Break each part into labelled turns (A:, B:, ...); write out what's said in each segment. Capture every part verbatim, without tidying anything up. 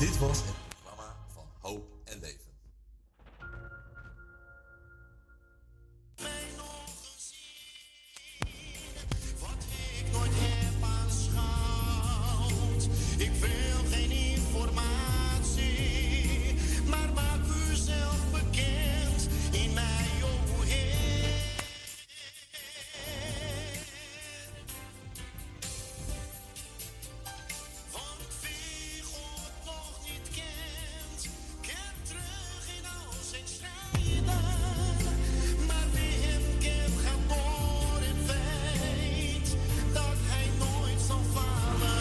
A: Dit was het programma van Hoop en Leven.
B: Ik wil geen informatie, maar maak u zelf bekend in mij, o Heer. Want wie God nog niet kent, keert terug in al zijn strijden. Maar wie hem kent, gaat door en weet dat hij nooit zal falen.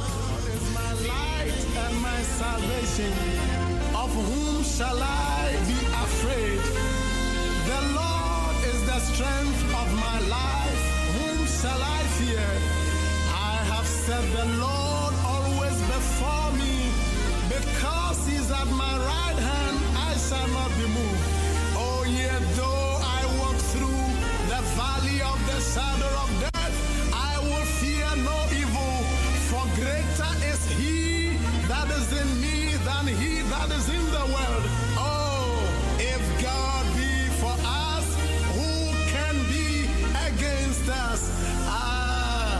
C: And my salvation, of whom shall I be afraid? The Lord is the strength of my life, whom shall I fear? I have set the Lord always before me, because he's at my right hand, I shall not be moved. Oh, yet though I walk through the valley of the shadow of death, I will fear no evil, for greater is he that is in me than he that is in the world. Oh, if God be for us, who can be against us? Ah,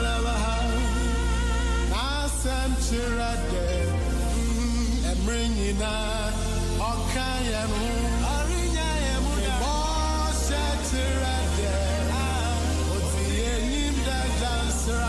C: I sent you right there, and bring you now. Okay, and Arinya, and boss, set you right there. What's the name that dancer?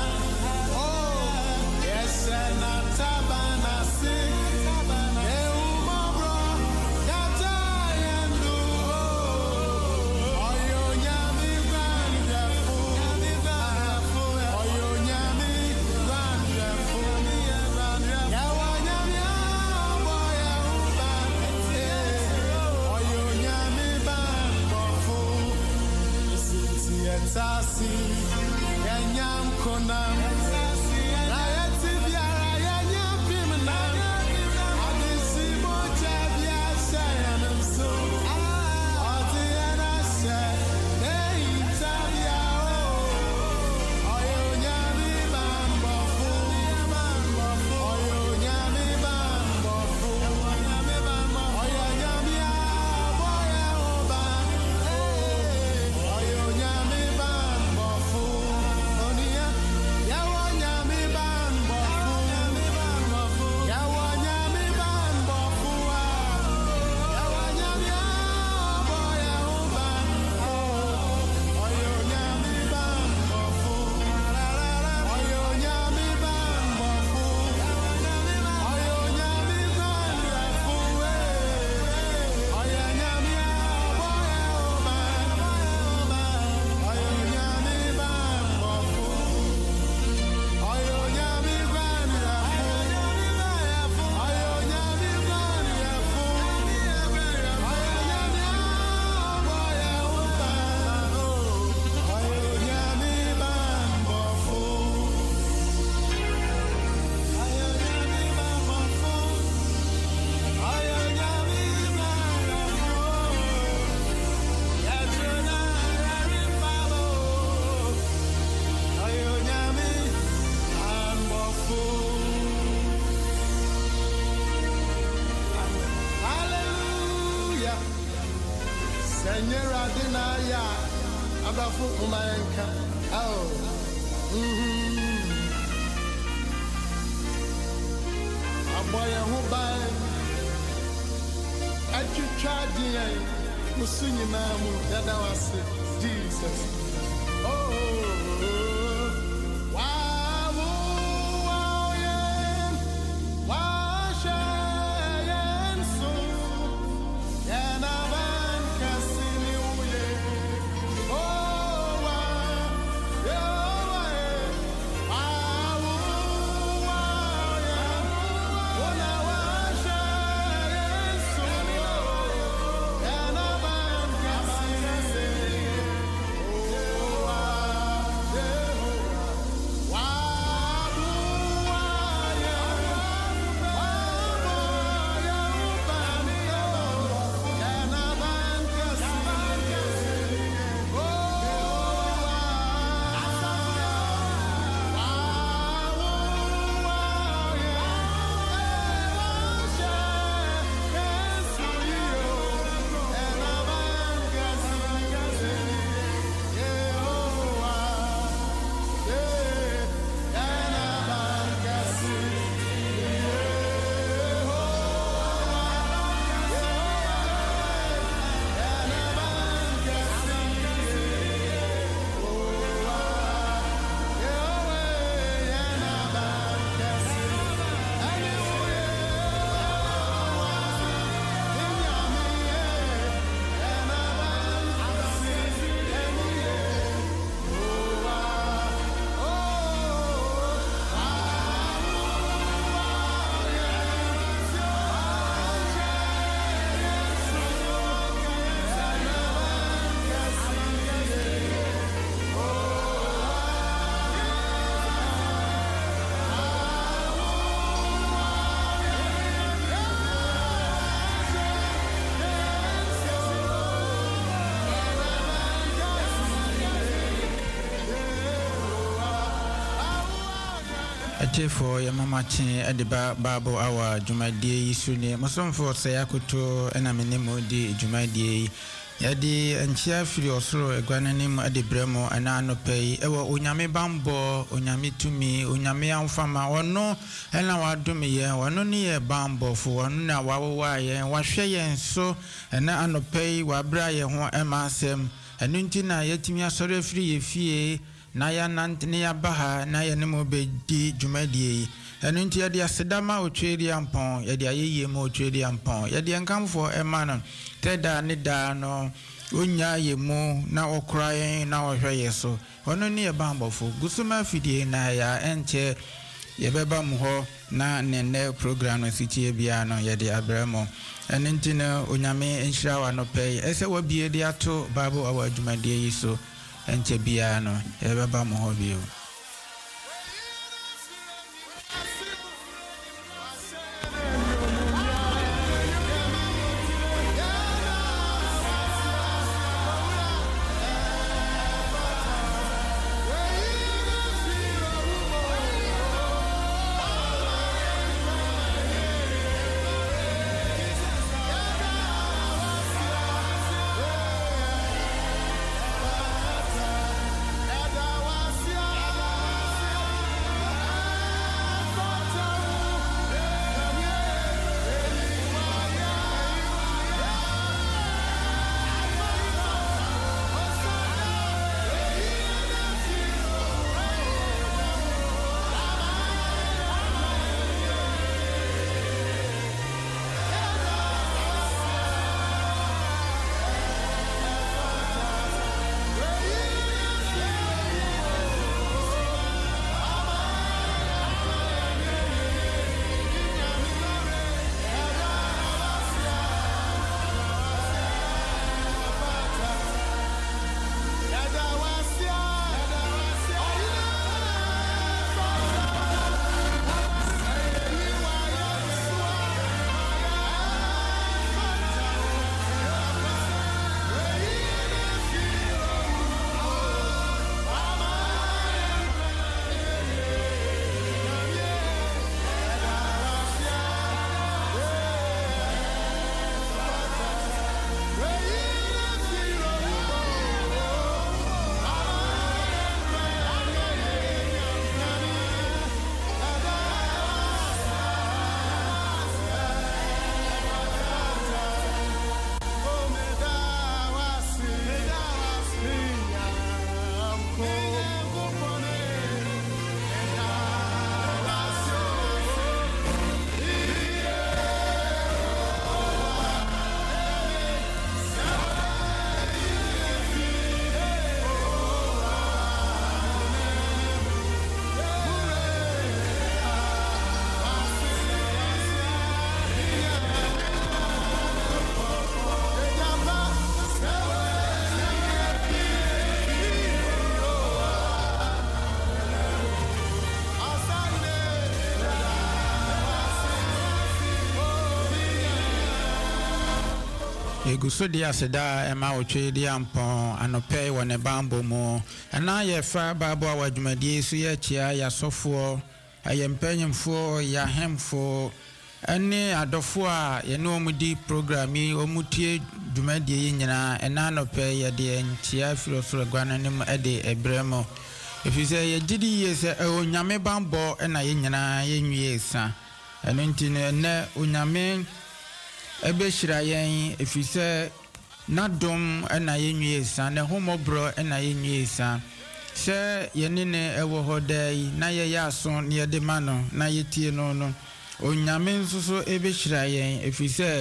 C: Sasi, Yanyam Konam, Rayati Biara, Yanyam Pimanam, Adisi Mojavia, Sayanam So, Atiana said, Hey, Tabia, Oyo Yami Bambofu, Oyo Yami Bambofu, Oyo Yamia, Boya Oba, Oyo Yami. Jesus. Oh, wow, wow, yeah, wow, shine so, and I'm casting you, yeah. Oh, wow, yeah, wow, wow, yeah, oh, now I shine so, and I'm casting you. Oh, wow.
D: Atefo ya mama chin ediba babo awa jumadie isune mosomfo se yakoto ena menemo di jumadie yadi anchia firi osoro egwanenim adebremo ana anopei ewo onyame bambo onyame tumi onyame amfama ono ena wadome ye wono ne ye bambo fo wono na wawowa ye wahwe ye nso ena anopei wabra ye ho emasem enu nti na yetimi asoro firi ye fie na ya nantene ya baha na ya nemo be di jumadie enu nti ya di asedama otweri ampon ya di ayeye mo otweri ampon ya di enkamfo emano teda ne da no onya yemu na okra na ohwe so ono ne bambofo gusuma fidie na ya enche ye beba mu ho na nene program no sitie bia no ye de abramo enu nti no onyame enhira wa no pay ese wa bie de ato babo awa jumadie yi so enche bia no ye beba mu ho bio Eguso dia seda ema otwe dia ampon anope wone bambo mo ana ye fa babo awadwumadie su ye chia ya sofo ayempanyemfo ya hemfo ane adofo a ye no omudi programi omutie dwumadie nyina ena anope ye de ntia filosofo gwanenim ede ebremo efise ye gidi ye se onyame bambo ena ye nyina ye nwie sa eno ntine ne onyame ebe shira yen efise nadom ena yenwie san ne homobro ena yenwie san se yenine ewo hodai na ye yaso ne de mano na yetie no no onyame nsuso ebe shira yen efise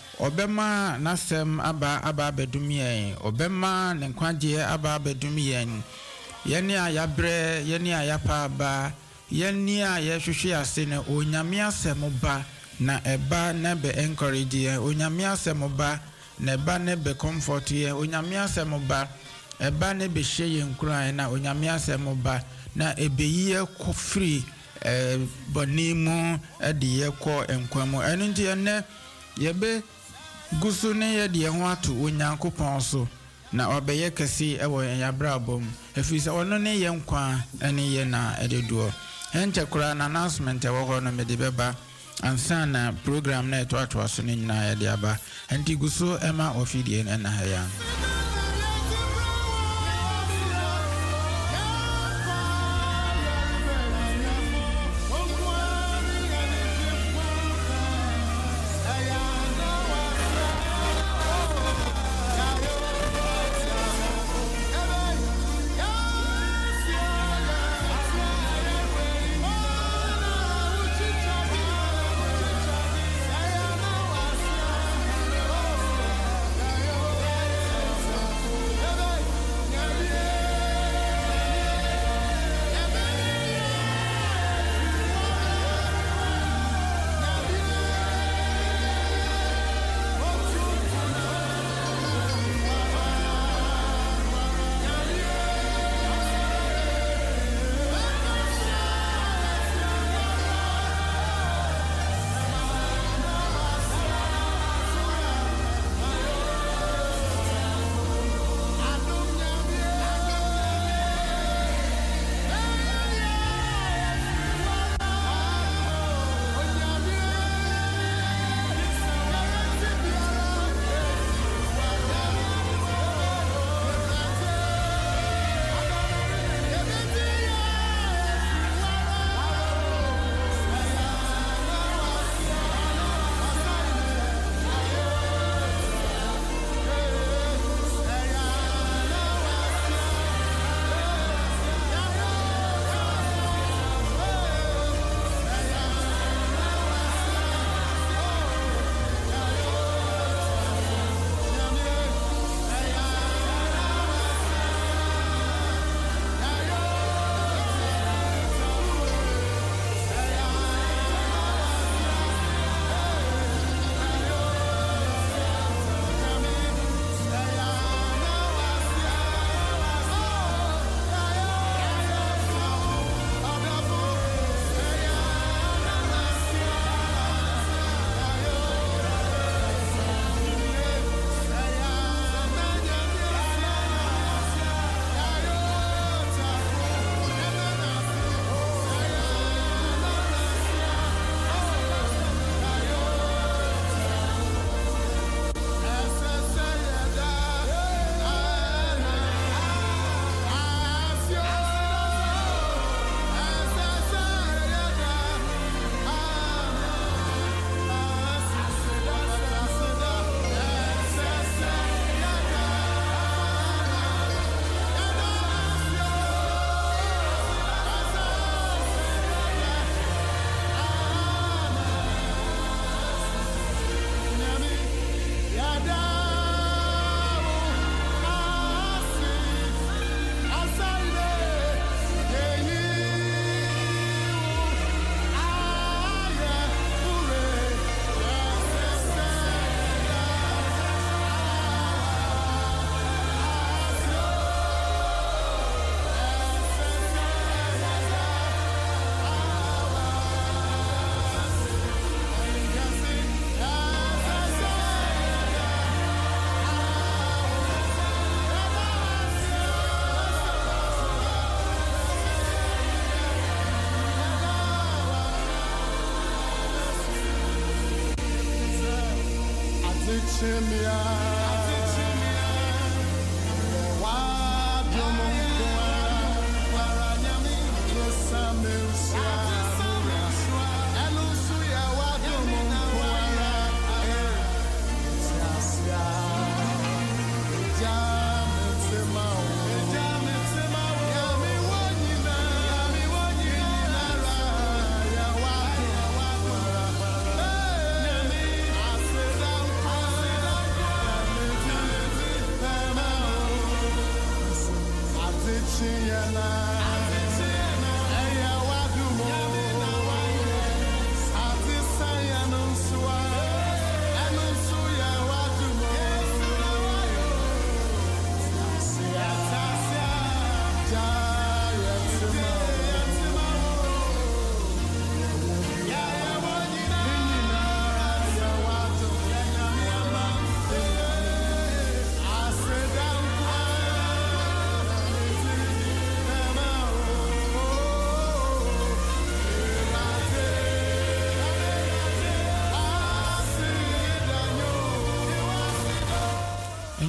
D: obema nasem aba aba bedum yen obema ne nkwaje aba bedum yen yene ayabre yene ayapa ba yene ayehwehwe ase ne onyame asem ba na eba na be encourage ye onyame asemoba na eba na be comfort ye onyame asemoba eba na be hye nkran na onyame asemoba na ebeyi ko free eh bonimu ede ye ko enkwamo enu nti ene ye be gusu ne ye de ho ato onyankopon so na obeye kesi ewo ya brabom efisa ono ne ye nkwa ene ye na ededuo Enche kura na announcement ewo ho no mede beba ansa na program na eto ato aso ne nyina ya de aba enti guso ema ofidie na ha ya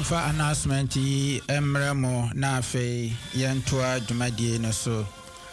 D: yɛmfa announcement yi emre mo na afei yɛntoa dwumadie no so.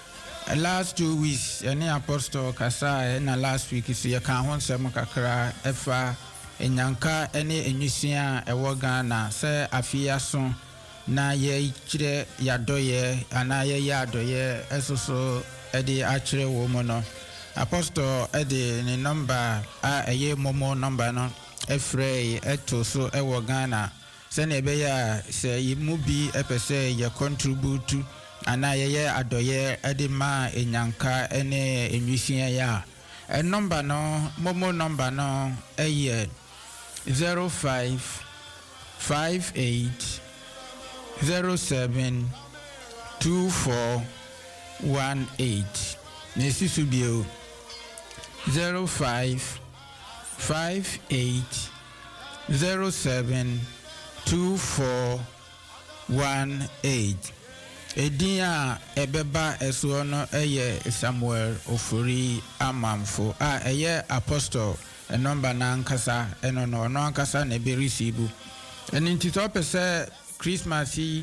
D: Last two weeks any apostle kasa na last week so yɛka ho nsɛm kakra ɛfa enyanka ene enyusia ɛwɔ Ghana sɛ afia so na yɛkyerɛ yadɔyɛ ana yɛyɛ adɔyɛ ɛsoso ɛde akyerɛ wɔ mu no. Apostle ɛde ne number a ɛyɛ momo number no ɛfrɛ ɛto so ɛwɔ Ghana sɛ ne ɛbɛyɛ sɛ yimu bi ɛpɛ sɛ yɛ contribute ana yɛyɛ adɔyɛ ɛde ma enyanka ene enyusia ya. A number no momo number no ɛyɛ zero five five eight zero seven two four one eight. Nesisu bio zero five five eight zero seven two four one eight. Edia ebeba esuo no eye Samuel Ofori Amamfo a eye apostle e number na nkasa eno no no nkasa na be receive eni ntito pese Christmas yi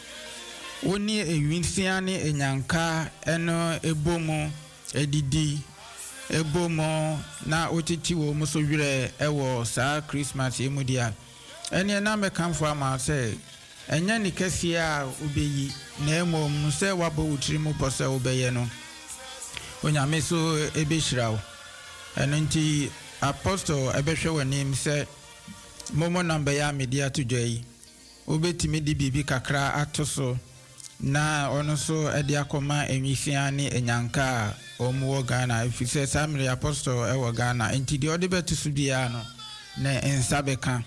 D: woni ewinsia ne enyanka eno ebomu edidi ebomo na otiti wo muso wire ewo sa Christmas emudia eni na mekamfo ama se enya ni kese a obeyi na emom se wabo wutiri mu pose obeye no onyame so ebehirawo eno nti apostle ebehwe wanim se momo number ya media to joy obetimi di bibi kakra atoso na ono so ede akoma enwisia ne enyanka omuwo Ghana ifise Samuel apostle ewo Ghana enti de ode betu so bia no na ensabeka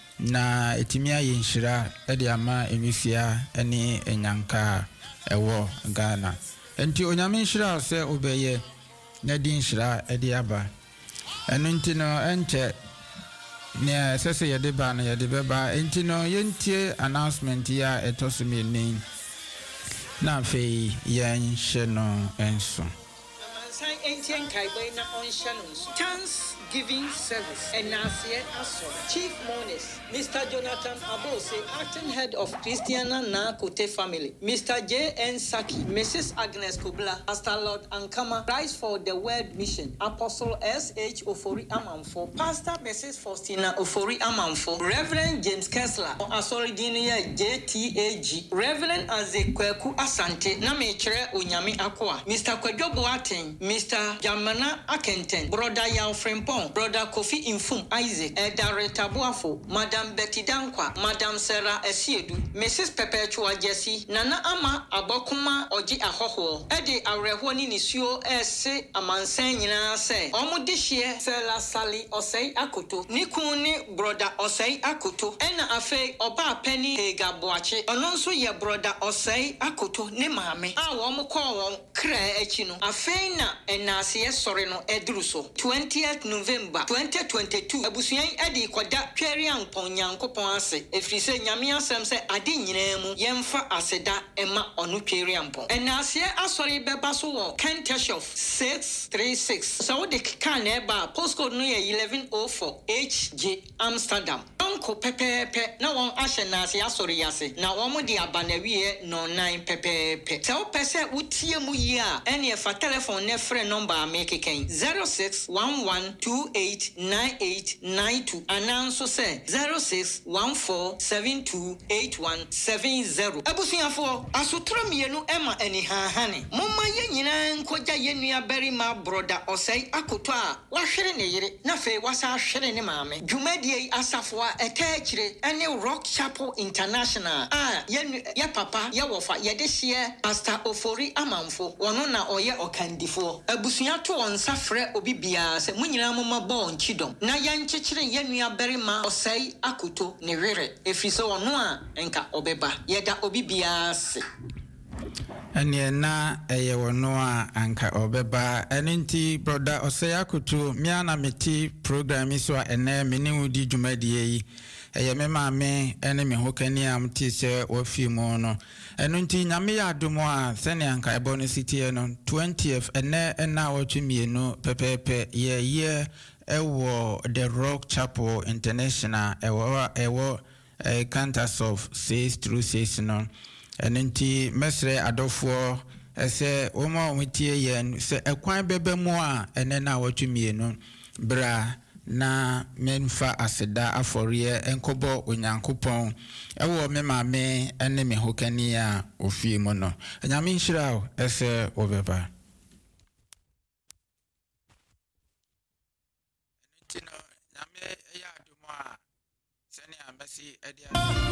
D: na etimia ye nhira ede ama enwisia ene enyanka ewo Ghana enti onyame nhira se obeye na di nhira ede aba eno enti no enche ne sese yede ba na yede beba enti no yentie announcement ya etosumi ni na fe yan sheno enso
E: Thanksgiving service and Nasia Aso. Chief Mourners, Mister Jonathan Abose, acting head of Christiana Na Kote family, Mister J N Saki, Missus Agnes Kubla, Pastor Lord Ankama, Christ for the World Mission, Apostle S H Ofori Amanfo, Pastor Missus Faustina Ofori Amanfo, Reverend James Kessler, Asoridinia J T A G, Reverend Azekweku Asante, Namechere Unyami Akwa, Mister Kwejo Boateng, Mister Jamana Akenten, Brother Yao Frempong, Brother Kofi Infum Isaac, Edare Tabuafo, Madam Betty Dankwa, Madam Sarah Esiedu, Missus Perpetua Jesse, Nana Ama Abokuma Oji Ahoho, Ede Arehwani Nisio Ese Amansen Yina se, Omudishie Sela Sali Osei Akoto, Nikuni Brother Osei Akoto, Ena Afe Oba Penny Hega Boache, Ononso ye Brother Osei Akoto, Nemame, Awomu Kowon, Kre Echino, Afena Enasie Soreno Edruso, twentieth November twenty twenty-two, Abusian Edi Kwada Perian Ponyanko Ponse, Efrise Nyamia Semse Adi Nyinemu, Yemfa Aseda Emma Onu Periampo. And Nasia Asori Bebaso, Kenteshof six three six. So the Kaneba, postcode New eleven oh four H J Amsterdam. Uncle Pepe Pe, no one Asha Nasia Asori Yase, now one di Abanewie no nine Pepe Pe. Tell Pese Utiemu ya, any of a telephone nefre number make a zero six one one two eight nine eight nine two. Announce say zero six one four seven two eight one seven zero. Abusiafo asutra mienu ema eni ha hane. Moma ye nyina nkoja ye nua berima brother Osei Akoto a wahwere ne yere na fe wasa hwere ne maame. Dwumadie asafo a etachire ene Rock Chapel International a ye ye papa ye wofa ye de hye Pastor Ofori Amanfo wono na oye okandifo. Abusua to onsa frɛ obi bia se munyina moma bon chidom na yankyekere ye nua berima Osei Akoto ne were efrise wono a enka obeba yeda obi bia se
D: ene na eye wono a anka obeba enenti brother Osei Akoto mia na meti program so a ene meni wudi dwumadie yi eye me maame ene me hokani am ti se ofi mu no enenti nyame ya adomo a sene anka ebo no city no twentieth ene ena wotwemienu pepepe ye ye ewo the Rock Chapel International ewo ewo uh, cantos of six through six no and nti mesre adofo ese oma omitie yen se ekwan bebe mu a ene na watwumie no bra na menfa aseda aforiye enkobo onyankopon ewo me maame ene me hokani a ofie mu no nyame nhira ese obeba entino nyame ya adumo a sene amasi edia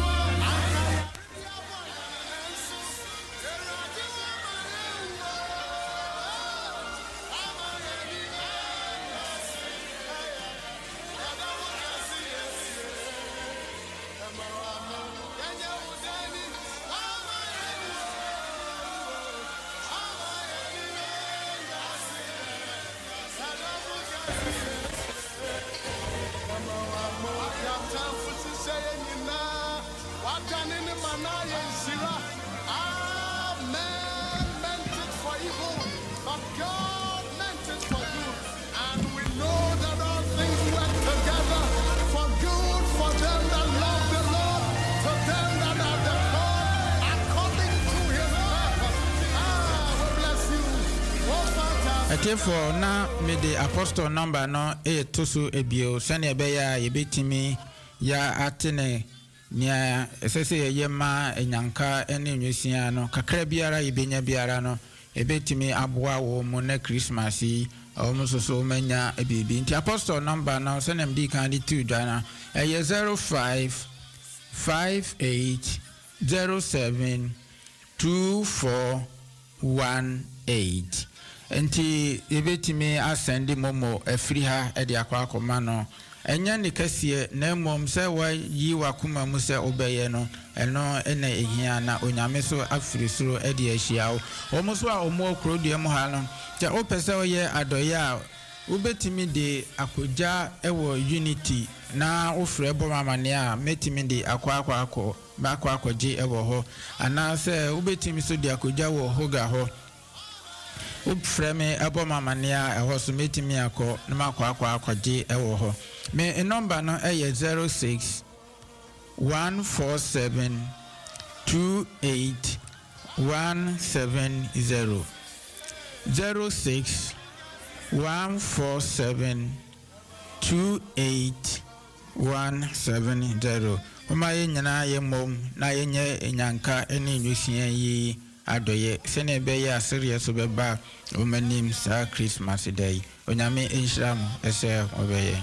D: Therefore, na me the apostle number no e tosu ebio sene ebeya yebetimi ya atene nia esese yema enyanka ene nwesia no kakra biara yebenya biara no ebetimi aboa wo mo na Christmas yi o mo soso manya ebibi nti apostle number no sene mdi kan di two dana e zero five five eight zero seven two four one eight. Enti ebetimi asende momo afiri ha e de akwa akoma no enya ne kase na mom se wa yi wakoma mu se obeye no eno ena ehia na onyame so afiri suro e de ahia o mo so a omo okrodue mu ha no te opese oye adoye a ubetimi de akoja ewo unity na ofre bo mamane a metimi de akwa akwa akọ ba akwa akọje ewo ho ana se ubetimi so de akoja wo hoga ho Upfreme abo mamania eho so metimi akọ na makọ akọ akọje ewo ho me number no eye zero six one four seven two eight one seven zero zero six one four seven two eight one seven zero Oma ye nyina ye mom na ye nye enyanka ene nwesia yi adoye sene be ya serious obeba omanim sa Christmas day onyame enhira mo ese obeye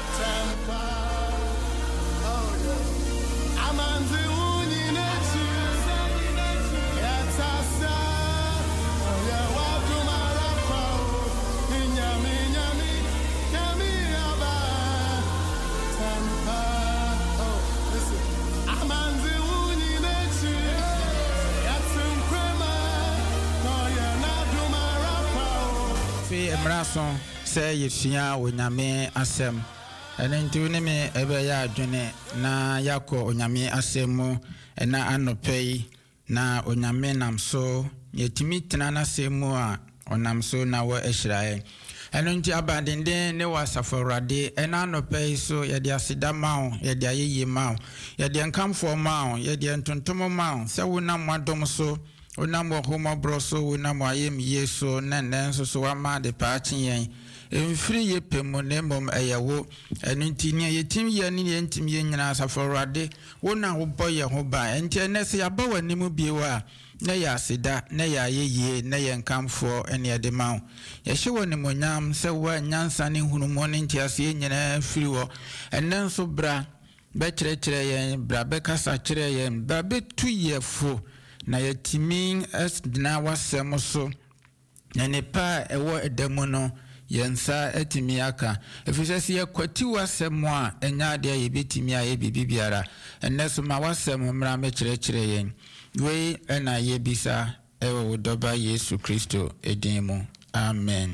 D: Emrason say yefia onyame asem enenti ne me ebe ya adwene na yakọ onyame asem mu na anopei na onyame namso yetimi tena na semu a onamso na wo ehirae enenti abadende ne wasaforade ena anopei so ye dia sida mawo ye dia yeye mawo ye dia nkamfo mawo ye dia ntontomo mawo se wona mwadom so onamo homa broso onamo ayem yeso nenen so so ama de paachi yen emfiri ye pemonemom eyewo enunti ne yetim ye ne yentim ye nyina saforade wona wo boye ho ba enti enese ya ba wanimu biewa na ya sida na ya yeye na ye nkamfo ene de mawo ye hyewo ne monyam se wa nyansa ne hunumo ne ntiase nyina firi wo enen so bra be kire kire yen bra be kasa kire yen ba be tuyefo na yetimin es dina wasem so na nepa ewo edemu no yensa etimi aka efisese ye kwati wasem a enya de ye betimi a ye bibiara enneso ma wasem mra me kire kire yen we ena ye bisa ewo doba Yesu Kristo edimu amen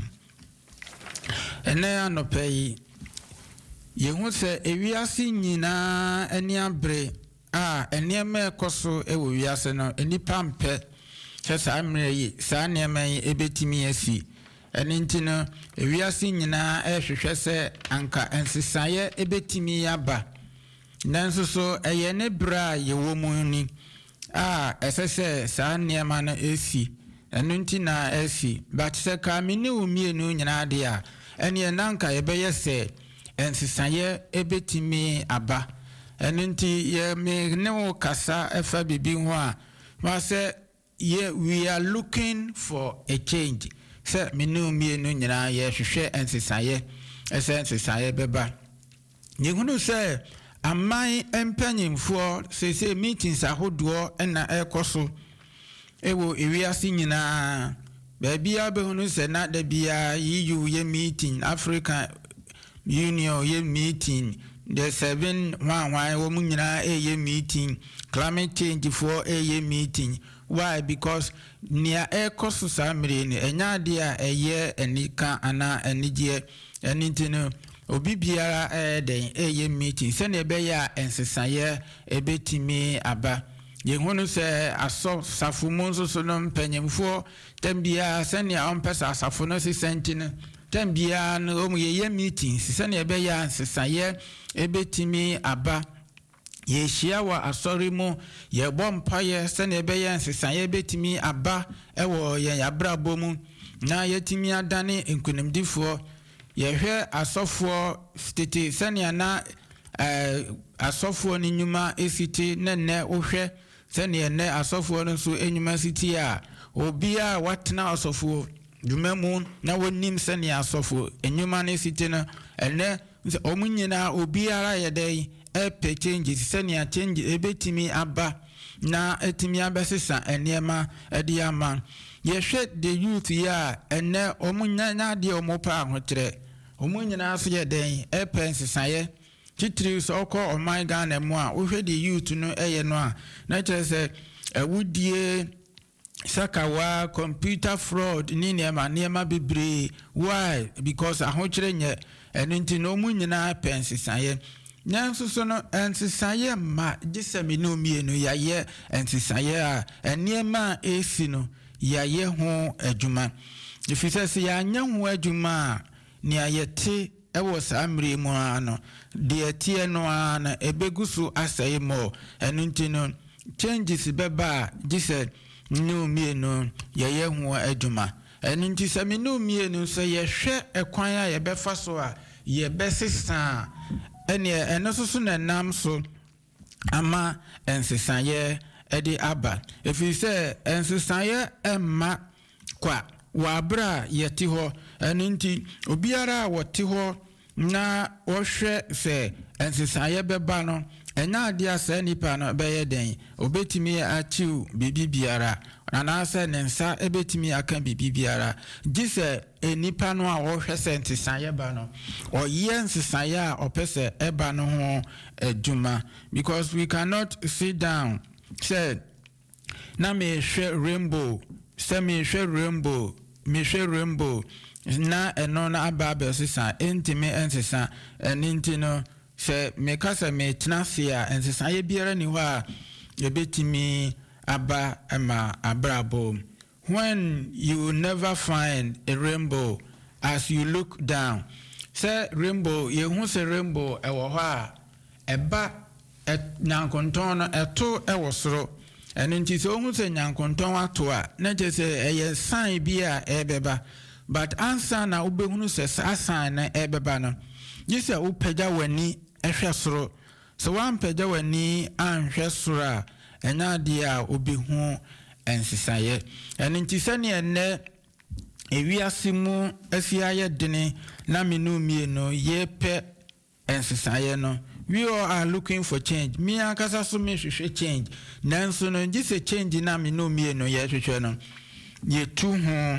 D: ene anopai ye hu se ewiase nyina eni abre ah enieme ekoso ewo wiase no enipa mpe che sa amre yi sa niema yi ebetimi asi eni ntino ewiase nyina ehwehwe se anka ensesaye ebetimi aba nanso so eye ne bra ye wo mu ni a esese saa nneema no esi enu nti na esi but se ka me ne omienu nyina de a ene nanka ye beye se ensisaye ebetimi aba enu nti ye me ne wo kasa efa bibi ho a ma se ye we are looking for a change se me ne omienu nyina ye hwehwe ensisaye ese ensisaye beba ye hunu se amai empanyimfo se se meetings ahodo na ekoso ewo ewiase nyina ba bia be hunu se na da bia yiyu ye meeting African Union ye meeting the seven one one wo nyina e ye meeting climate change for e ye meeting. Why? Because near ekoso samre ni enya de a eye enika ana enije enintino obi biara eh den eye meeting se na ebe ya ensesaye ebetimi aba ye hunu se aso safo monso so no mpanyemfo tambia se na ompesa safo no se sentine tambia no omu ye meeting se na ebe ya ensesaye ebetimi aba ye hia wa asori mu ye bompa ye se na ebe ya ensesaye ebetimi aba ewo ye yabrabo mu na yetimi adane enkunimdifo yehwe asofo stiti senia na eh asofo ni nyuma esiti nenne ohwe senia ne asofo no so enyuma siti a obia watena asofo dwumemu na wonim senia asofo enyuma ne siti no ene omunyina obiara yedai e pe change senia change ebetimi aba na etimi abesesa enema ediama yehwe the youth ya ene omunya na de omopa ahotre omunyina aso ye den e pensisaye titiri so okọ oman Ghana mu a ohwe the youth no eye no a na kyerese ewudie sakawa computer fraud ni nema nema bebre. Why? Because ahokyere nye eno nti no omunyina pensisaye nyanso so no ensisaye ma gisemi no mienu yaye ensisaye a enema esi no yaye ho adwuma ifise se ya nya ho adwuma ni ayete ewo samre mu ano de atie no ana ebegusu asai mo enu nti no changes beba gise no mienu yaye ho adwuma enu nti se me no mienu so ye hwe ekwan a ye befa so a ye besesa ene eno so na nam so ama ensesaye edi aba efise ensesaye emma kwa wabra yeti ho eninti obiara woti ho na ohwe se ensesaye beba no enya ade asa nipa no beye den obetimi achiu bibi biara na se nensa ebetimi aka bibi biara gise enipa no a ohwe se ensesaye ba no oye ensesaye a opese eba no ho adwuma because we cannot sit down said na me hwe rainbow se me hwe rainbow me hwe rainbow na eno na aba sisa entime ensisa enintino se me kasa me tnasia ensisa ye biara ni ho a yebetimi aba ama abrabo. When you never find a rainbow as you look down, say rainbow ye hu se rainbow e wo ho a eba nyankonton no eto e wo soro eno nti se hu se nyankonton ato a na je se eye sign bi a ebeba but answer na ubehunu se sa sign na ebeba no yese upagya wani ehwe soro so wan pagya wani anhwe soro a enya de a obehu ensisaye eno nti se ne ene ewiase mu asiaye dene na menu mienu yepe ensisaye no. We all are looking for change. Me akasa so me hwehwe change. Nanso no gise change na me no me no ye hwehwe no. Ye tu ho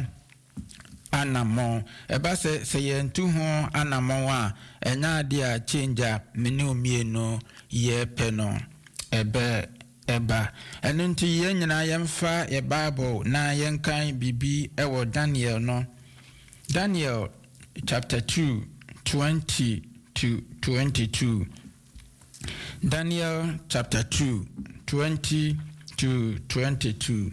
D: anamo. Eba se se ye tu ho anamo a enya ade a change a me no me no ye pe no. Ebe eba. Eno nti ye nyina ye mfa ye Bible na ye nkan bibi ewo Daniel no. Daniel chapter two twenty to twenty-two. Daniel chapter two, twenty to twenty-two.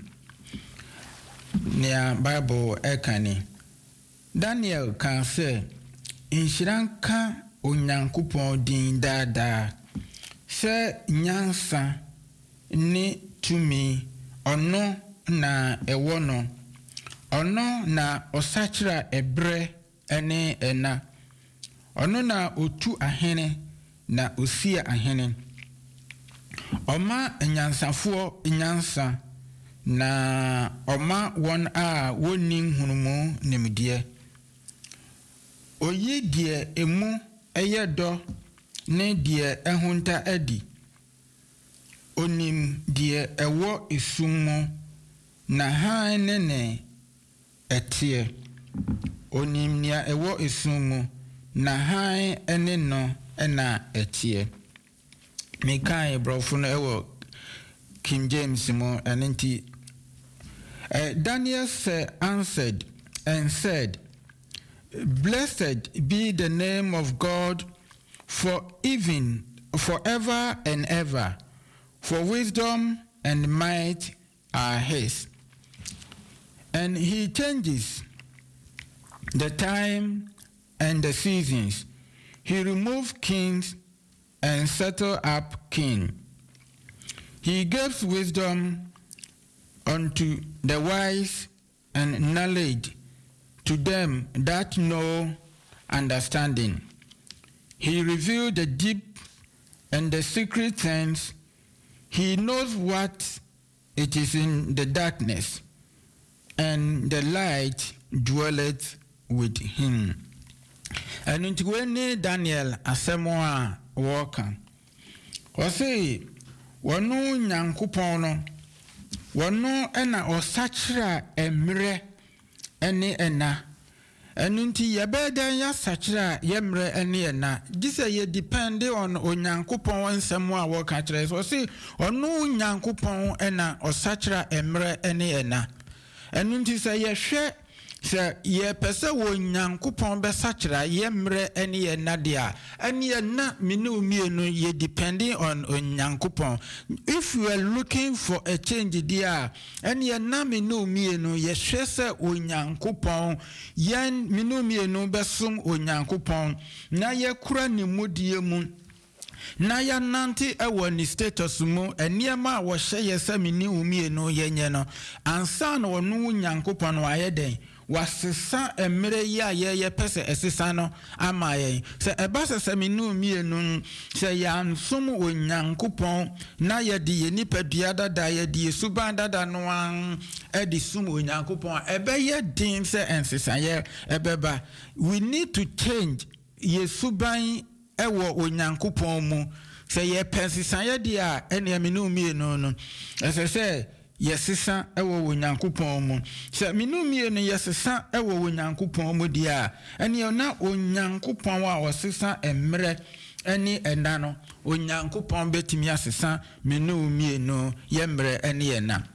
D: Near Bible ekani. Daniel can say, Inshiranka unyankupon din dada. se nyansa ni tumi ono na ewo no ono na osachira ebre ene ena ono na otu ahene na osia ahene oma nyansafo nyansa na oma won a woni hunumu nimdie oyi die emu eyedo ne die ehunta adi onim die ewo isumu na han ne ne etie onim nia ewo isumu na han ene no ena etie mekai brofo no ewo King James mo anenti uh, Daniel uh, answered and said, blessed be the name of God for even forever and ever, for wisdom and might are his. And he changes the time and the seasons. He removed kings and settled up king. He gives wisdom unto the wise and knowledge to them that know understanding. He revealed the deep and the secret things. He knows what it is in the darkness, and the light dwelleth with him. And into when Daniel asemwa walker, say, wano nyankopon no wano ena osachira emre ene ena enunti yebeda ya sachira yemre ene ena gise ye depend on onyankopon nsem a wo ka kire so say ono nyankopon ena osachira emre ene ena enunti se ye hwe se ye pese wo nyankopon be sachira yemre ene ena dia ene ena minu mienu ye depending on onyankopon. If you are looking for a change dia ene ena minu mienu ye hwe se onyankopon yen minu mienu besum onyankopon na ye kura ni mudie mu na ya nanti ewo ni status mu eniema wo hye ye se mini umienu yenye no ansa na wonu nyankopon wa yeden wasesa emre ya ye ye pese esesa no amaye se ebasa se minu mienu se ya nsum onyankopon na ye di ye nipadua dada ye di suban dada no an edi sum onyankopon ebe ye din se ensesa ye ebeba. We need to change ye suban ewo onyankopon mu se ye pensesa ye dia ene minu mienu no ese se yesesa ewo onyankopon mu se minu mienu yesesa ewo onyankopon mu dia ene na onyankopon wa osesa emre ene ena no onyankopon betimi asesa minu mienu yemre ene ena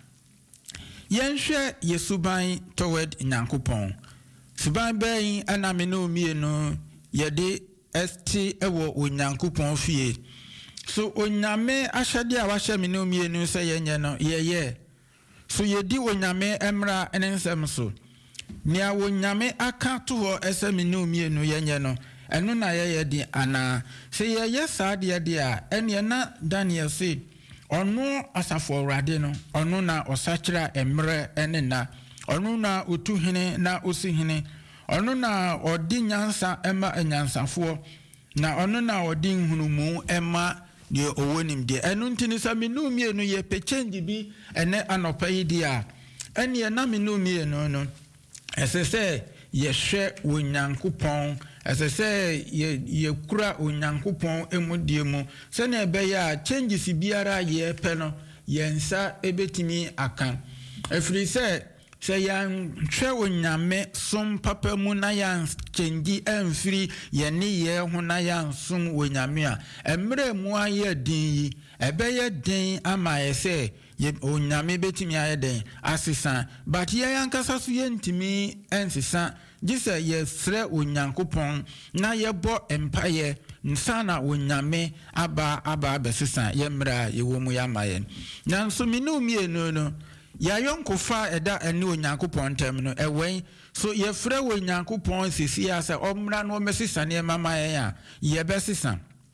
D: yenhwe yesuban toward nyankopon suban bayin ana minu mienu yede esti ewo onyankopon fie so onyame ahade a wahye minu mienu se yenye no yeye so yedi onyame emra enensem so nia onyame aka to ho ese minu mienu yenye no eno na yeye di ana se yeye saade de a ene na Daniel say ono asafo awrade no ono na osachira emre ene na ono na otuhene na osihene ono na odi nyansa ema anyansafo na ono na odi nhunumu ema de owonim de enu ntini sa minu mienu ye pe change bi ene anopa yi dia ene na minu mienu no esese ye hwe onyankopon esese ye ye kura onyankopon emudie mu se na ebe ya changes biara ye pe no ye nsa ebetimi aka efiri se se yan hwe onyame som papa mu na yan change emfiri ye ne ye ho na yan som onyame a emre mu aye din yi ebe ye din ama ye se ye onyame betimi aye den asisa but ye yankasa so ye ntimi ensisa gise ye sre onyankopon na ye bo empire nsana onyame aba aba besisa ye mra ye wo mu ya maye nanso minu mienu no ya yonkofa eda ene onyankopon tem no ewen so ye frɛ onyankopon sisi asa omra no mesisa ne mama ye ya ye besisa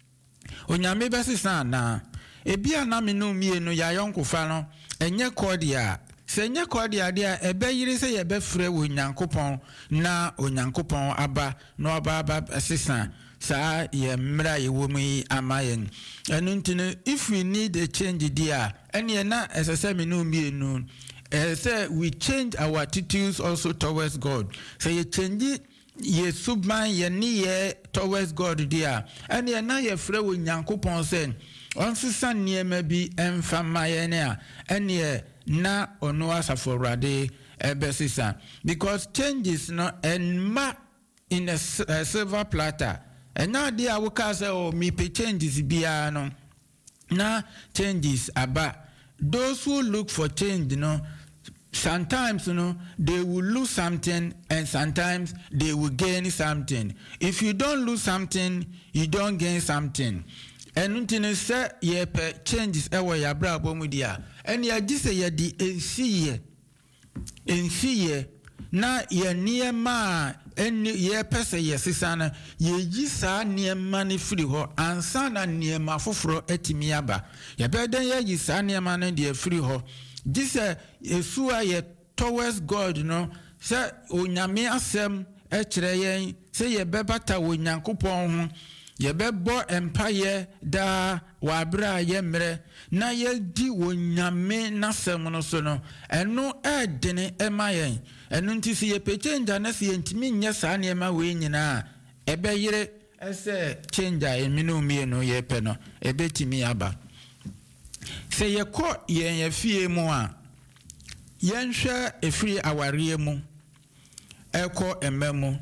D: onyame besisa na ebia na me no mienu ya yonkofa no enye kodia se enye kodia dia ebeyire se ye befre wo nyankopon na onyankopon aba no aba aba sisa sa ye mra ye wo mu amayen enu ntine if we need a change dia ene na esese me no mienu eh say we change our attitudes also towards God. So you change ye subman ye ni ye towards God dia ene na ye frɛ wo nyankopon sen on sisan niema bi emfa maye ne a ene na ono asafo rade ebesisa because changes no enma in a, a silver platter and now dia wo ka say oh me pe changes bia no na changes aba those who look for change you know sometimes you know they will lose something and sometimes they will gain something. If you don't lose something you don't gain something. And until say ye pe changes ewa ya bra bomu dia and ya gise ye di ensiye ensiye na ye niema en ye pese ye sisana ye gisa niema ne firi ho ansa na niema foforo etimi aba ye be den ye gisa niema ne de firi ho gise esua ye towards God no say onyame asem e kire yen say ye be bata onyankopon ho ye be bo empire da wa bra ye mre na ye di onyame nasem no so no eno e dene e mayen eno nti si ye pe change na si ntimi nya sa na ema we nyina e be yire ese change e minu mi no ye pe no e be timi aba se ye ko ye ye fie mu a ye nhwe efiri aware mu eko ememu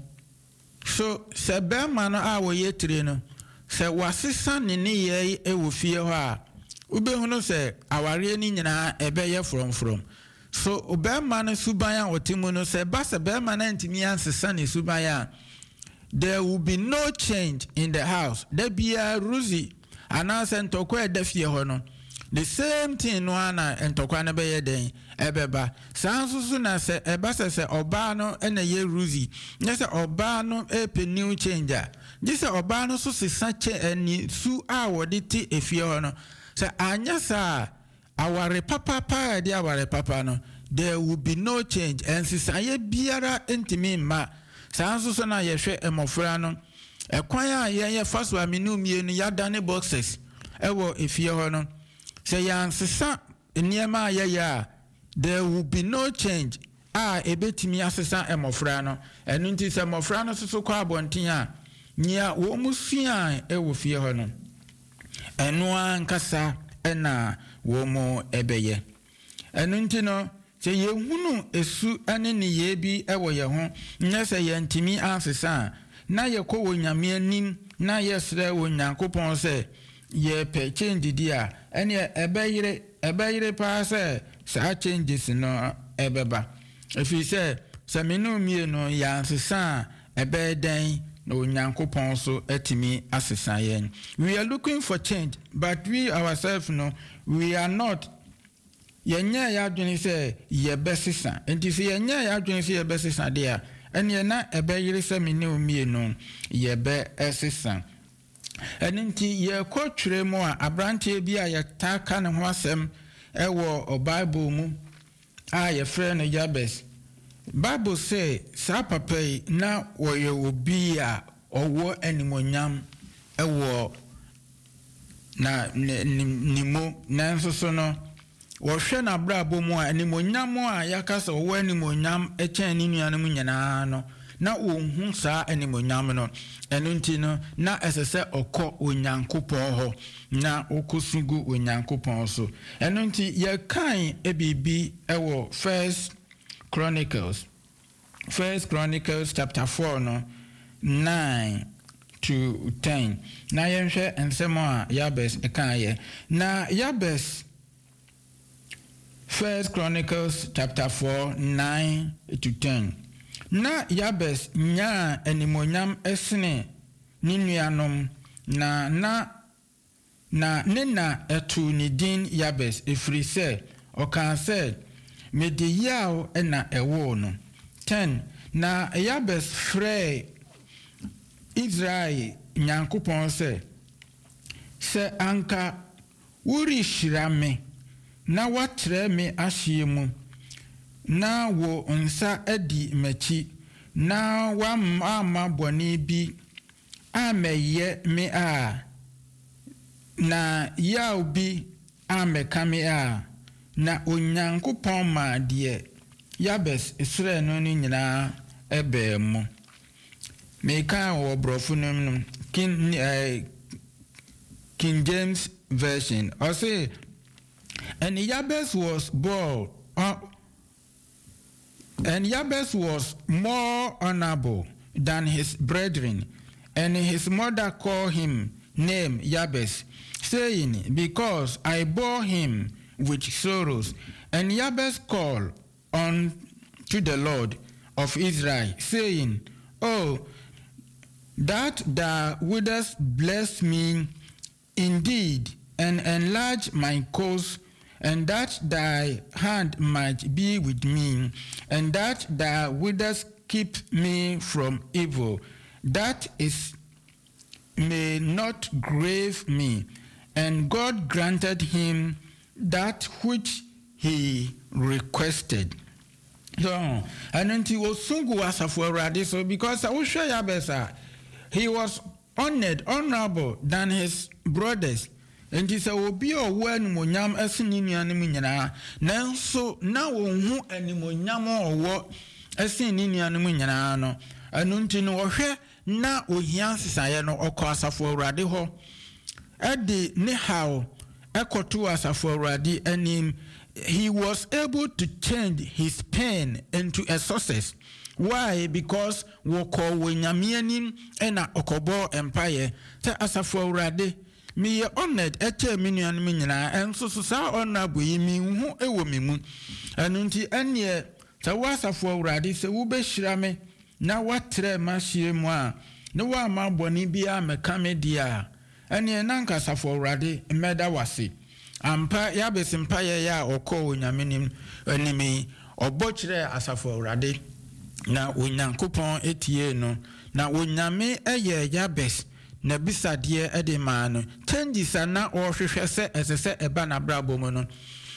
D: so se be ma no a wo ye tire no se wasesa ne ne ye e wo fie ho a ube hu no se aware ni nyina ebe ye from from so obe ma no suban a wotimu no se ba se be ma na ntimi ansesa ne suban a there will be no change in the house there be a ruzi anase ntokwa e da fie ho no the same thing no ana entokwa na be ye den ebeba sansusu na se eba se se oba no na ye ruzi na se oba no e pe new changer ji se oba no so se sache ani su a wodi ti efie ho no se anya sa aware papa pa dia aware papa no there will be no change and sisaye biara entimi ma sansusu na ye hwe emofra no ekwan a ye ye faso aminu mienu ya dane boxes ewo efie ho no se yan sisa niema ya ya there will be no change ah ebetimi asesa emofra no enu nti se emofra no soso kwa abonten a nya wo musua e wo fie ho no enu ankasa ena wo mo ebeye enu nti no se ye hunu esu ane ne ye bi e wo ye ho nya se ye ntimi asesa na ye ko wo nyame anim na ye sre wo nyankopon se ye pe change dia ene ebeyire ebeyire pa se sa changes no ebeba if you say se menu mie no ya ansesa ebeden no nyankopon so etimi asesa yen we are looking for change but we ourselves no we are not yenya ya dwene se ye besesa enti se yenya ya dwene se ye besesa dia ene na ebeyire se menu mie no ye be esesa eninti ye kotwere mu a abrantie bi a ye taka ne ho asem ewo o Bible mu a ye frɛ no Jabez Bible say sa papa na wo ye obi a owo animonyam ewo na nimo na nsoso no wo hwɛ na brabo mu a animonyam a yakasa owo animonyam ekyɛn ne nuanom nyinaa no na ohun sa animonyam no enunti no na esese okọ onyankopon ho na okosugu onyankopon so enunti ye kan ebibi ewo First Chronicles First Chronicles chapter four no nine to ten na yenhwe ensemo a Jabez ekan ye na Jabez First Chronicles chapter four nine to ten na Jabez nya animonyam esene ni nuanom na na na nena etu ni din Jabez efiri se okan se mediyaw ena ewo no ten na Jabez frɛ Israel nyankopon se se anka wuri shirame na watre me ashiemu na wo nsa adi machi na wa ama boni bi ameye me a na yaw bi ameka me a na onyankopon ma de Yabes Israel no ni nyina ebe mu me kan wo brofo no king uh, King James version or say and Yabes was born uh, and Yabes was more honorable than his brethren, and his mother called him name Yabes, saying, because I bore him with sorrows. And Yabes called on to the Lord of Israel, saying, oh, that thou wouldest bless me indeed, and enlarge my cause, and that thy hand might be with me, and that thou wouldest keep me from evil, that is may not grave me. And God granted him that which he requested. So, and until he was sungu asafo Awurade, so because I will show you better, he was honored, honorable than his brothers. And he said, Obi o wen monyam asini nuanom nyinaa, nanso na wonhu animonyam owo asini nuanom nyinaa no. Anu nti no ohwe na ohia sesaye no okọ asafo Awurade ho. Edi ne haw ekoto asafo Awurade anim. He was able to change his pain into a success. Why? Because woko wenyame anim ena okobo empire te asafo Awurade me ye honored eche me nuanom nyinaa enso so sa honorable yi mi hu ewo me mu anu nti ene te wasafo Awurade se wo behira me na watre ma hire mu a ne wa ma boni bia meka me dia ene na nka asafo Awurade meda wase ampa ya besimpa ye ya okọ onyame nim animi obo kire asafo Awurade na onyankopon etie no na onyame eye Yabes na bisade ede ma no changes na ohwehwe se esese eba na brabo mu no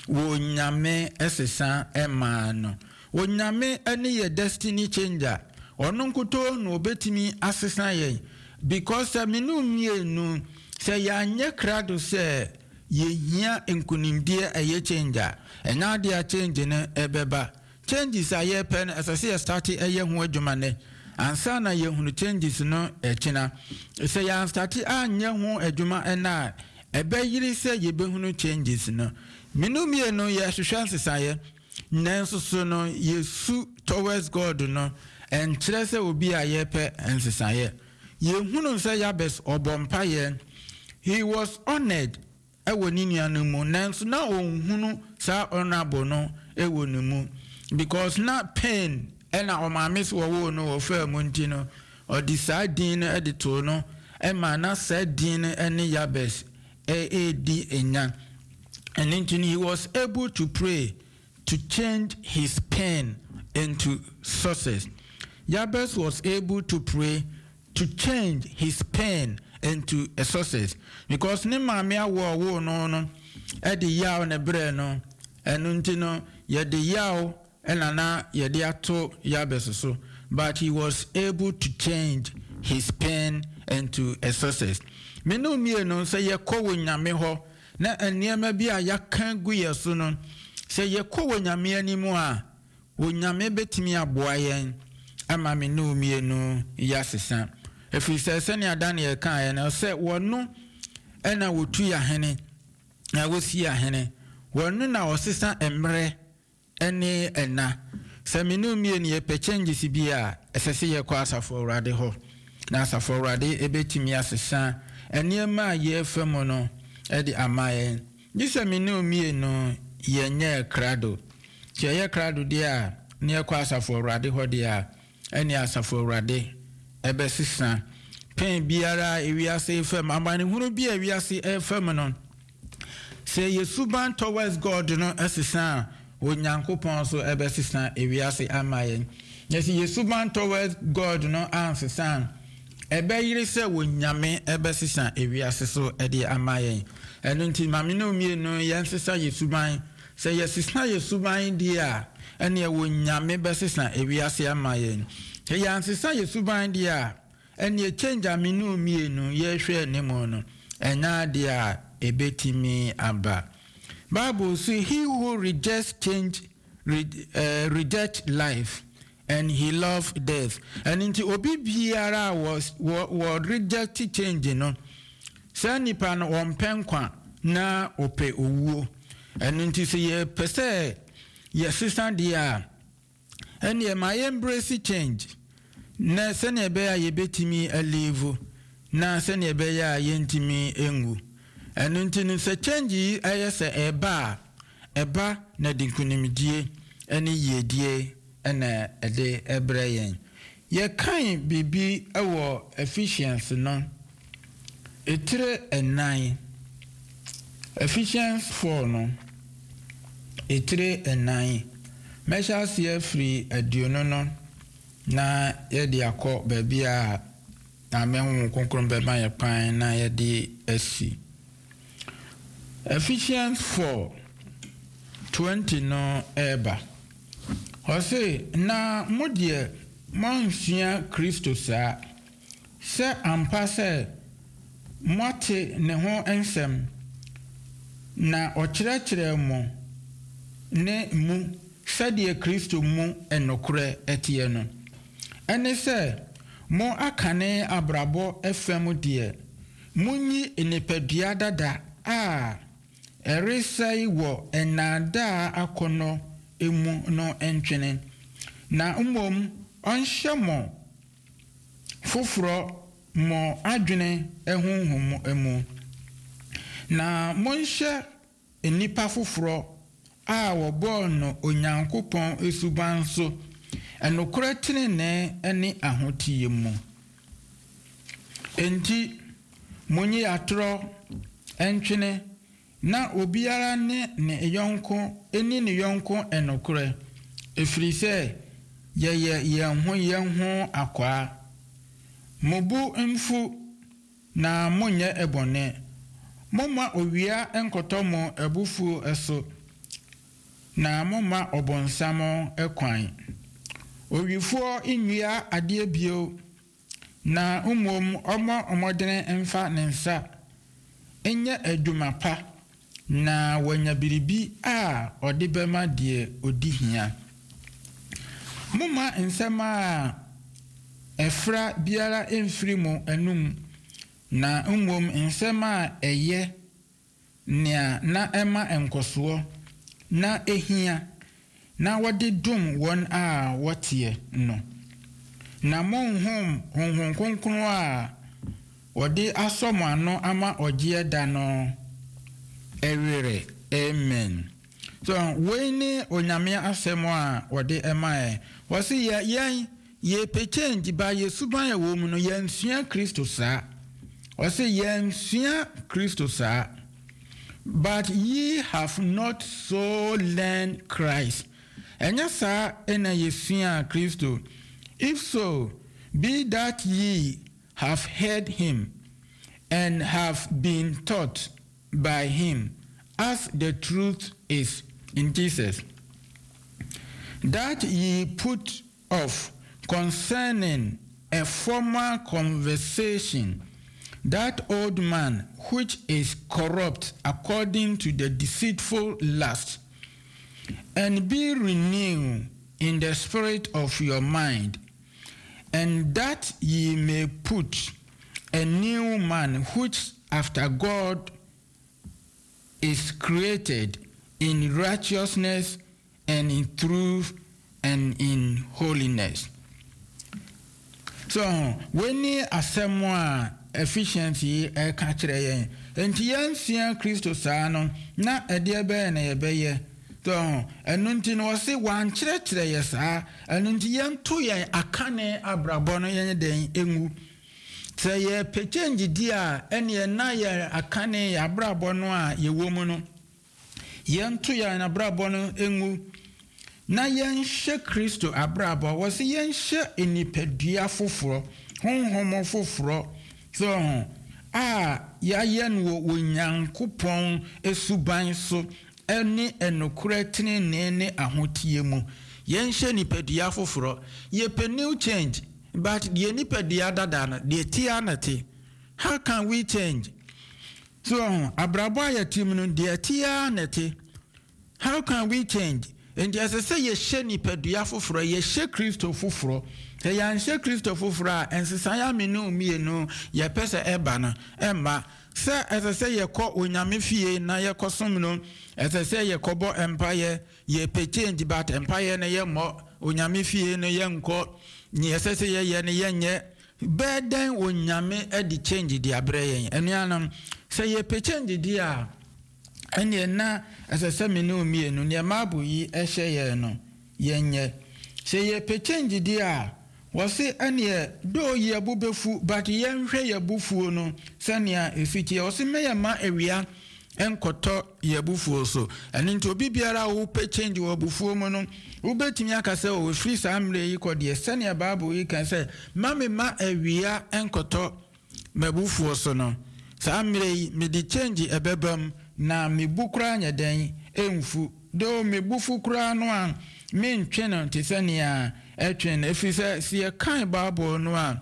D: wonyame esesa ema no wonyame ene ye destiny changer ono nkuto no obetimi asesa ye because aminu mienu se ya nye krado se ye hia enkunimdie eye changer enya de a change ne ebeba changes aye pen esese start eye ho adwuma ne ansa na ye hunu changes no echina se ya start anye ho adwuma ena ebe yiri se ye be hunu changes no minu mie no ye hwehwe sesaye nanso so no yesu towards God no en kire se obi aye pe ensesaye ye hunu se Yabes obompa ye he was honored ewo ni nuanu mu nanso na ohunu sa honorable no ewo ni mu because na pain ena o ma miss wo wo no ofa mu nti no o di sa din no edito no e ma na sa din ene Yabes e e di enya and then he was able to pray to change his pain into success. Yabes was able to pray to change his pain into a success because ne maame awo wo no no e di yaw ne bre no enu nti no ye di yaw enana ye di ato Yabes so but he was able to change his pain into a success. Me no mie no say ye ko wonyame ho na eniema bi a yakan gu yeso no say ye ko wonyame animu a wonyame betimi aboa yen ama me no mie no yasesa efi se se ne adan ye kan ye na say wonu ena wotu ya hene na wosi ya hene wonu na osesa emre ene ena se me no mie ne ye pe changes bi a esese ye kwa asafo Awurade ho na asafo Awurade ebetimi asesa eniema ye femo no edi amaye dise me no mie no ye nye krado che ye krado dia ne kwa asafo Awurade ho dia eni asafo Awurade ebe sisa pen biara ewiase fem amane hunu bia ewiase efem no say yesuban towards God no esisa onyankopon so ebe sisa ewiase amaye yes yesuban towards God no ansisa ebe yiri se wo nyame ebe sisa ewiase so ede amayen eno nti mame no mie no yen sisa yesuban se yesisa yesuban dia ene wo nyame be sisa ewiase amayen he yan sisa yesuban dia ene change amenu mie no ye hwe ne mo no enya dia ebetimi aba. Bible say he who rejects change re, uh, reject life and he love death. And into obi biara was was reject change no. Say nipa no ompenkwa na ope owo. And into say ye pese ye sister dia and ye my embrace change. Na se ne be ya ye betimi alive na se ne be ya ye ntimi engu. And into se change aye se eba eba na dinkunimdie ene yedie ena ede ebrayen ye kan bibi ewo Ephesians no etire nine Ephesians four no etire nine mesha se free aduono no na ye de akọ baby a na menwu konkron be ban ye pan na ye de asi. Ephesians four twenty no eba Hose na modie monsia Kristo sa se ampa se mote ne ho ensem na okyerɛkyerɛ mo ne mu sɛdeɛ Kristo mu enokore etie no ene se mo akane abrabɔ efem die munyi enipadua dada a eresai wo enada akono emu no entwene na umom onhye mo foforo mo adwene ehunhum emu na monhye enipa foforo a wo no onyankopon esuban so enokora tenene ene ahotie mu enti monyi atro entwene na obiara ne ne yonko eni ne yonko enokure efiri se ye ye ye ho ye ho akwa mobu mfu na monye ebone moma owia enkotomo ebufu eso na moma obonsamo ekwan owifuo inwia ade bio na umom omo omodene emfa ne nsa enye adwumapa na wanya biribi a odi bema de odi hia muma nsema efra biara emfiri mu enum na umom nsema eye nia na ema enkoso na ehia na wode dum won a wotie no na monhum honhon konkon a wode asomo ano ama ogie da no ewere amen. So when onyame asemo a wode emae wose ye ye ye pe change ba yesuban ya wo mu no ye nsua Kristo sa wose ye nsua Kristo sa but ye have not so learned Christ enya sa ena yesua Kristo if so be that ye have heard him and have been taught by him as the truth is in Jesus, that ye put off concerning a former conversation that old man which is corrupt according to the deceitful lust, and be renewed in the spirit of your mind, and that ye may put a new man which after God is created in righteousness and in truth and in holiness. So when you assemble efficiency e ka kire yen enti yansia Kristo saa no na ede be na ye be ye to enu nti no se wan kire kire ye saa enu nti yento ye akane abrabo no yen den engu se ye pechange dia ene na ye akane abrabo no a ye wo mu no yento ye na abrabo no engu na yenhye Kristo abrabo wo se yenhye enipadua foforo honhom foforo so a ya yen wo onyankopɔn esuban so ene enokura tinene ne ahotie mu yen hye nipadua foforo ye pe new change but the nipadua dada na the tia na te. How can we change? So abrabo ayatim no the tia na te. How can we change? And as I say, ye she nipadua foforo ye she Kristo foforo. Ye yan she Kristo foforo and sesaya me no me no ye pese eba na emma. Sir, as I say, ye call onyame fie na ye kosom no. As I say, ye kobo empire ye pe change but empire na ye mo onyame fie no ye nko. Ni as I say ye ne ye nye. Beden onyame e di change di abre yen. Enuanam say ye pe change di a. Ene na as I say me no me no ne mabu yi e hye ye no ye nye. Say ye pe change di a. Wase ane do ye bubefu but ye nhwe ye bufuo no sania efiti wase me ye ma ewia enkoto ye bufuo so ene nti obi biara wo pe change wo bufuo mu no wo betimi aka se wo free samre yi ko de sania bible yi kan se ma me ma ewia enkoto me bufuo so no samre yi me di change ebebam na me bukura nya den emfu do me bufu kura no an me ntwe no te sania etwen efise sie kan bible no a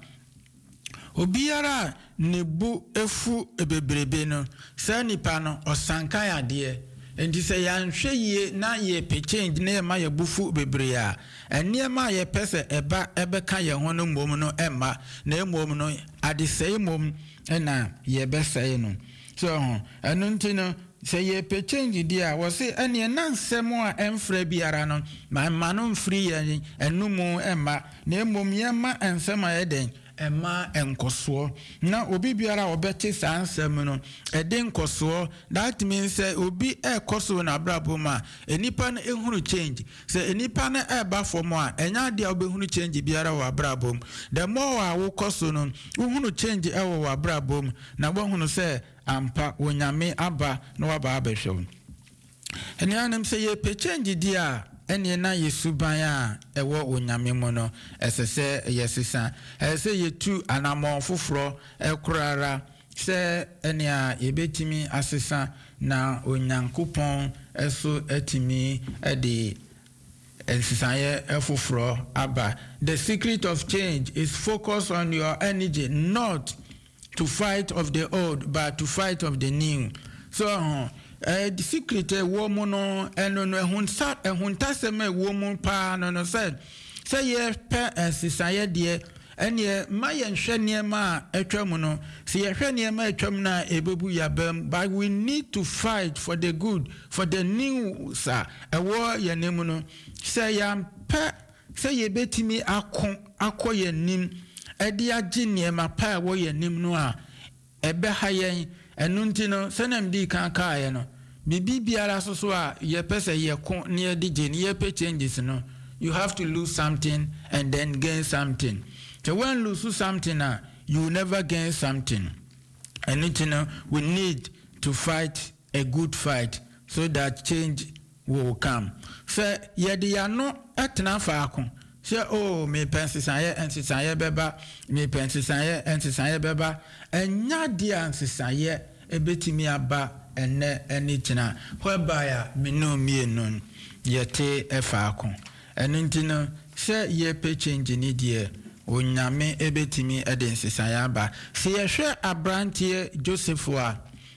D: obiara nebu efu ebebrebe no sa nipa no osankan ade enti se yanhwe yie na ye pe change na ye ma ye bufu bebre a ene ma ye pese eba ebeka ye ho no mom no emma na emom no ade sei mom na ye besei no so enu nti no se ye pe change dia wo se ene nansem a emfra biara no ma ma no mfri ye enumu emma na emom ye ma ensem a eden emma enkoso na obi biara obete sansem no eden koso that means say obi ekoso na brabo ma enipa na ehunu change say enipa na eba for mo a enya dia obehunu change biara wa brabo the more a wo koso no uhunu change ewo wa brabo na wo hunu say ampa onyame aba na waba abehwe ene anam say ye pe change dia ene na yesuban a ewo onyame mu no esese yesisa ese yetu anamon foforo ekurara se ene a yebetimi asesa na onyankopon eso etimi ede ensisaye efoforo aba. The secret of change is focus on your energy, not to fight of the old but to fight of the new. So uh, uh, the secret uh, woman no eno no ehunsa ehunta sema woman pa no no said say ye pe ensisaye de ene ma ye nhwe niema atwam no say ye hwe niema atwam na ebebu yabam, but we need to fight for the good, for the new sir ewo ye nemu no say yam pe say ye betimi akon akoye nim edi agi niema pa ewo ye nim no a ebe ha yen enu nti no senam di kan kae no bibi biara so so a ye pese ye kon ne edi je ne ye pe changes no you have to lose something and then gain something. So when lose something uh, you will never gain something. And you know, we need to fight a good fight so that change will come. So ye di ano etna faako. Say oh me pensisaye ensisaye beba me pensisaye ensisaye beba enya dia ensisaye ebetimi aba ene eni tina whereby me no me no yete efaako. And intino say ye pe change ni die onyame ebetimi ede nsesaya aba. Se ye hwe abrantie Joseph a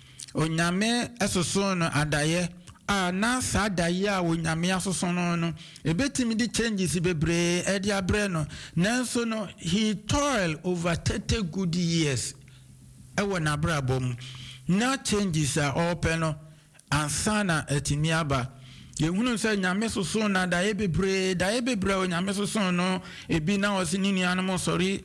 D: onyame esoso no adaye a na sa adaye a onyame asoso no no ebetimi di changes bebre ede abre no nanso no he toiled over thirty good years ewo na brabom na changes are open no ansana etimi aba. Ye hunu se nyame soso na da ebebre da ebebre o nyame soso no ebi na osini ni anamo sori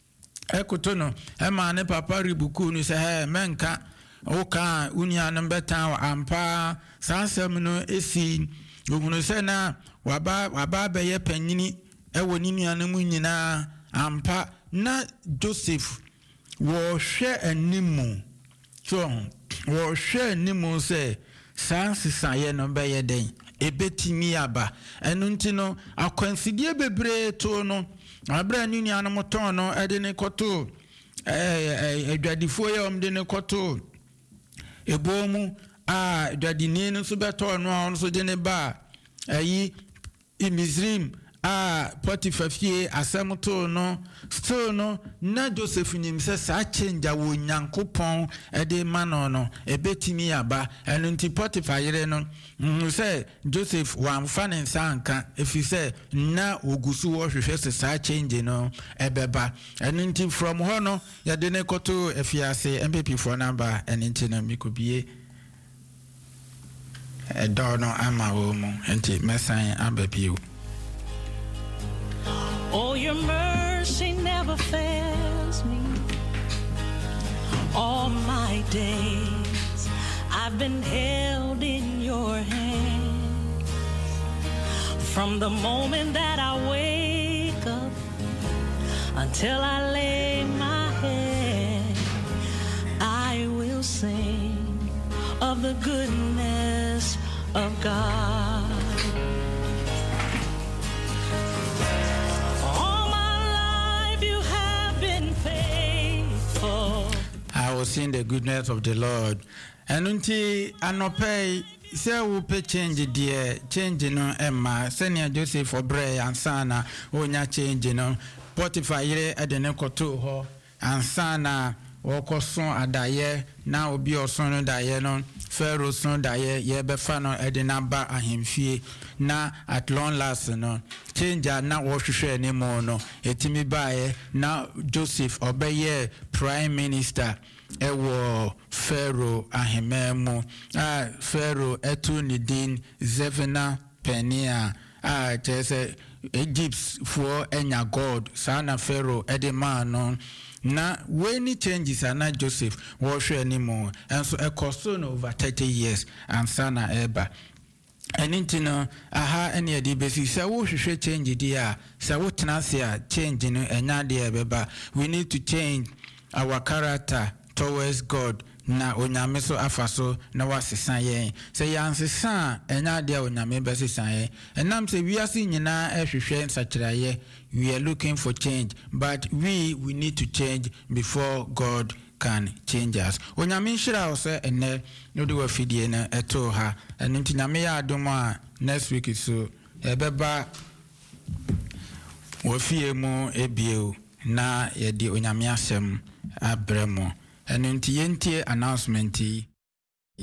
D: ekoto no e ma ne papa ribuku ni se he menka o ka unia no beta ampa sansem no esi hunu se na waba waba be ye panyini e woni ni anamo nyina ampa na Joseph wo hwe animu so wo hwe animu se sansisaye no be ye den ebetimi aba enu nti no akwansidie bebre to no abra ni nua no moton no ede ne koto eh adwadifo ye omde ne koto ebomu a adwadini no so beto no a so de ne ba ayi imizrim a Potiphar fie asem to no still no na Joseph nim se sa change wo Nyankopon e de mano no ebetimi aba enu nti Potiphar yere no se Joseph wan fan nsanka efi se na ogusu wo hwehwe se sa change no ebeba enu nti from ho no ya de ne koto efiase M P P for number enu nti na mikobie e do no ama wo mu nti mesan abapiu.
F: Oh, your mercy never fails me. All my days I've been held in your hands. From the moment that I wake up until I lay my head, I will sing of the goodness of God.
D: I was seeing the goodness of the Lord. And until anope say we pay change dear change no Emma senior Joseph for Bray and Sana onya change no Potiphar yere edene koto ho and Sana woko son adaye na obi oson no daye no Pharaoh son daye ye befa no edena ba ahemfie na at long last no change na wo hwehwe ni mo no etimi baaye na Joseph obeye prime minister ewo Pharaoh ahememu ah Pharaoh etu ni din Zevena Penia ah chese Egypt for enya god sana Pharaoh edema no na when he changes ana Joseph wo hwe anymore and so e cost over thirty years and sana eba enintino aha ene edi besi se wo hwehwe change dia se wo tenase a change no enya dia beba we need to change our character towards God na onyame so afaso na wasesa yen se yansesa enya dia onyame besesa yen enam se wiase nyina ehwehwe nsakiraye we are looking for change but we we need to change before God can change us. Onyame nhira wo se ene no de wafidie na eto ha eno nti nyame ya adomo a next week so ebeba wafie mu ebie na ye di onyame asem abremo eno nti yentie announcement yi